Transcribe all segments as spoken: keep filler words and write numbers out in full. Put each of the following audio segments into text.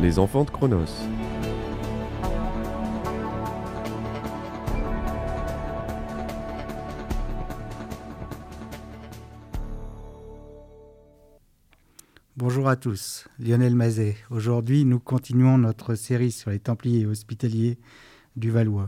Les enfants de Chronos. Bonjour à tous, Lionel Mazet. Aujourd'hui, nous continuons notre série sur les Templiers et Hospitaliers du Valois.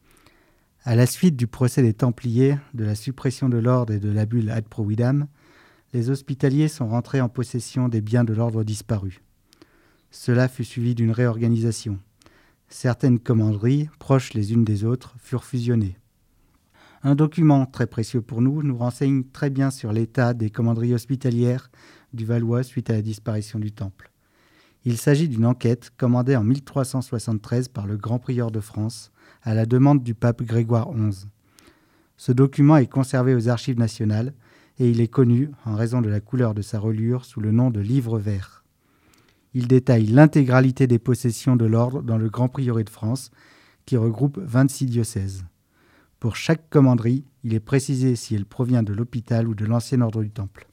À la suite du procès des Templiers, de la suppression de l'ordre et de la bulle Ad Providam, les Hospitaliers sont rentrés en possession des biens de l'ordre disparu. Cela fut suivi d'une réorganisation. Certaines commanderies, proches les unes des autres, furent fusionnées. Un document très précieux pour nous nous renseigne très bien sur l'état des commanderies hospitalières du Valois suite à la disparition du temple. Il s'agit d'une enquête commandée en mille trois cent soixante-treize par le grand prieur de France à la demande du pape Grégoire onze. Ce document est conservé aux archives nationales et il est connu, en raison de la couleur de sa reliure, sous le nom de livre vert. Il détaille l'intégralité des possessions de l'ordre dans le grand prieuré de France, qui regroupe vingt-six diocèses. Pour chaque commanderie, il est précisé si elle provient de l'hôpital ou de l'ancien ordre du Temple.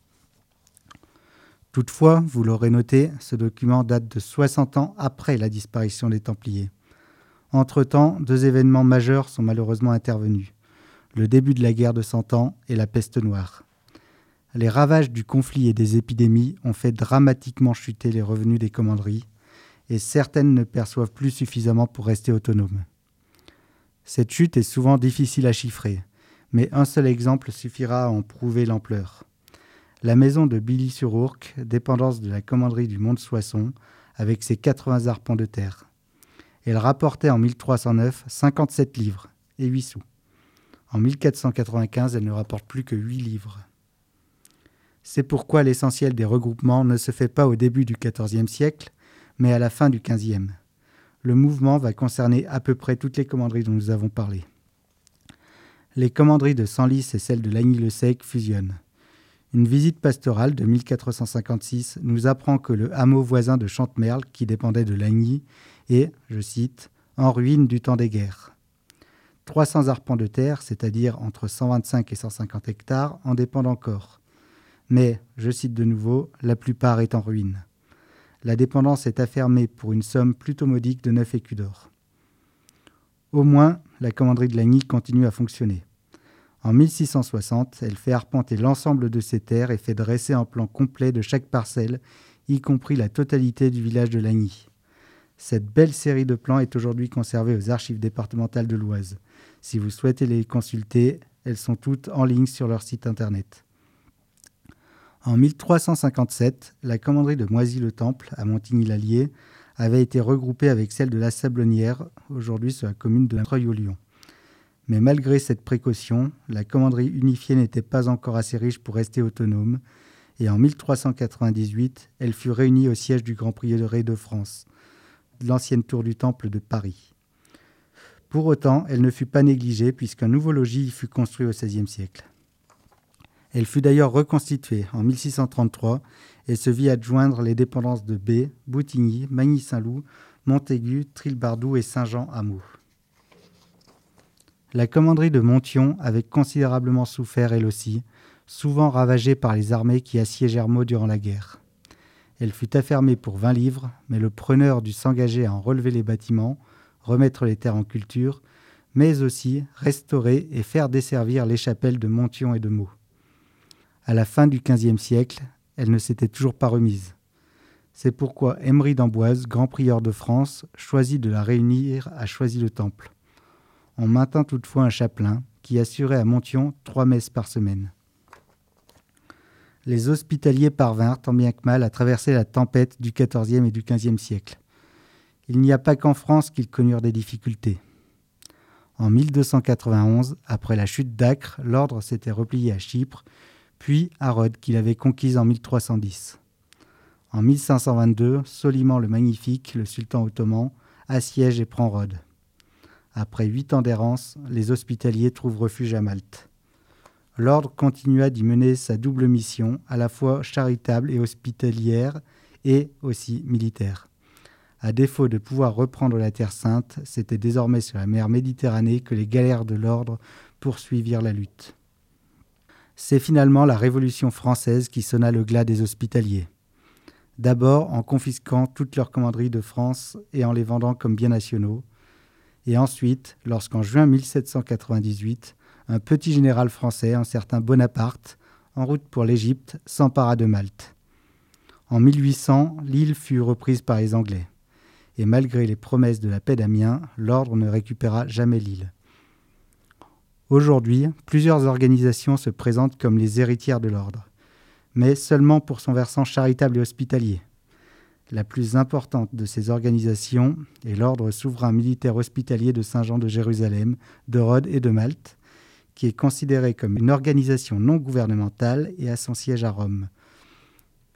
Toutefois, vous l'aurez noté, ce document date de soixante ans après la disparition des Templiers. Entre-temps, deux événements majeurs sont malheureusement intervenus. Le début de la guerre de Cent Ans et la peste noire. Les ravages du conflit et des épidémies ont fait dramatiquement chuter les revenus des commanderies et certaines ne perçoivent plus suffisamment pour rester autonomes. Cette chute est souvent difficile à chiffrer, mais un seul exemple suffira à en prouver l'ampleur. La maison de Billy-sur-Ourcq, dépendance de la commanderie du Mont de Soissons, avec ses quatre-vingts arpents de terre. Elle rapportait en mille trois cent neuf cinquante-sept livres et huit sous. En mille quatre cent quatre-vingt-quinze, elle ne rapporte plus que huit livres. C'est pourquoi l'essentiel des regroupements ne se fait pas au début du quatorzième siècle, mais à la fin du quinzième. Le mouvement va concerner à peu près toutes les commanderies dont nous avons parlé. Les commanderies de Senlis et celles de Lagny-le-Sec fusionnent. Une visite pastorale de mille quatre cent cinquante-six nous apprend que le hameau voisin de Chantemerle, qui dépendait de Lagny, est, je cite, « en ruine du temps des guerres ». trois cents arpents de terre, c'est-à-dire entre cent vingt-cinq et cent cinquante hectares, en dépendent encore. Mais, je cite de nouveau, la plupart est en ruine. La dépendance est affermée pour une somme plutôt modique de neuf écus d'or. Au moins, la commanderie de Lagny continue à fonctionner. En mille six cent soixante, elle fait arpenter l'ensemble de ses terres et fait dresser un plan complet de chaque parcelle, y compris la totalité du village de Lagny. Cette belle série de plans est aujourd'hui conservée aux archives départementales de l'Oise. Si vous souhaitez les consulter, elles sont toutes en ligne sur leur site internet. En mille trois cent cinquante-sept, la commanderie de Moisy-le-Temple, à Montigny-l'Allier, avait été regroupée avec celle de la Sablonnière, aujourd'hui sur la commune de Treuil-au-Lion. Mais malgré cette précaution, la commanderie unifiée n'était pas encore assez riche pour rester autonome, et en mille trois cent quatre-vingt-dix-huit, elle fut réunie au siège du Grand Prieuré de France, de l'ancienne tour du Temple de Paris. Pour autant, elle ne fut pas négligée puisqu'un nouveau logis y fut construit au seizième siècle. Elle fut d'ailleurs reconstituée en mille six cent trente-trois et se vit adjoindre les dépendances de B, Boutigny, Magny-Saint-Loup, Montaigu, Trilbardou et Saint-Jean-Hameau. La commanderie de Monthyon avait considérablement souffert elle aussi, souvent ravagée par les armées qui assiégèrent Meaux durant la guerre. Elle fut affermée pour vingt livres, mais le preneur dut s'engager à en relever les bâtiments, remettre les terres en culture, mais aussi restaurer et faire desservir les chapelles de Monthyon et de Meaux. À la fin du quinzième siècle, elle ne s'était toujours pas remise. C'est pourquoi Emery d'Amboise, grand prieur de France, choisit de la réunir à Choisy-le-Temple. On maintint toutefois un chapelain qui assurait à Monthyon trois messes par semaine. Les hospitaliers parvinrent tant bien que mal à traverser la tempête du quatorzième et du quinzième siècle. Il n'y a pas qu'en France qu'ils connurent des difficultés. En mille deux cent quatre-vingt-onze, après la chute d'Acre, l'ordre s'était replié à Chypre, puis à Rhodes qu'il avait conquise en mille trois cent dix. En mille cinq cent vingt-deux, Soliman le Magnifique, le sultan ottoman, assiège et prend Rhodes. Après huit ans d'errance, les hospitaliers trouvent refuge à Malte. L'ordre continua d'y mener sa double mission, à la fois charitable et hospitalière, et aussi militaire. À défaut de pouvoir reprendre la Terre Sainte, c'était désormais sur la mer Méditerranée que les galères de l'ordre poursuivirent la lutte. C'est finalement la Révolution française qui sonna le glas des hospitaliers. d'abord en confisquant toutes leurs commanderies de France et en les vendant comme biens nationaux, et ensuite, lorsqu'en juin mille sept cent quatre-vingt-dix-huit, un petit général français, un certain Bonaparte, en route pour l'Égypte, s'empara de Malte. En mille huit cents, l'île fut reprise par les Anglais. Et malgré les promesses de la paix d'Amiens, l'ordre ne récupéra jamais l'île. Aujourd'hui, plusieurs organisations se présentent comme les héritières de l'ordre, mais seulement pour son versant charitable et hospitalier. La plus importante de ces organisations est l'Ordre souverain militaire hospitalier de Saint-Jean de Jérusalem, de Rhodes et de Malte, qui est considérée comme une organisation non gouvernementale et a son siège à Rome,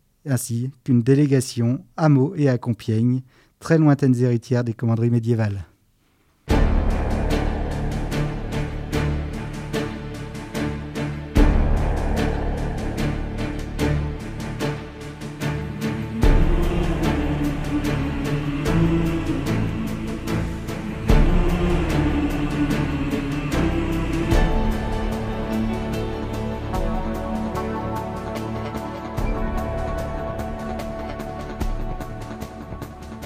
ainsi qu'une délégation à Meaux et à Compiègne, très lointaines héritières des commanderies médiévales.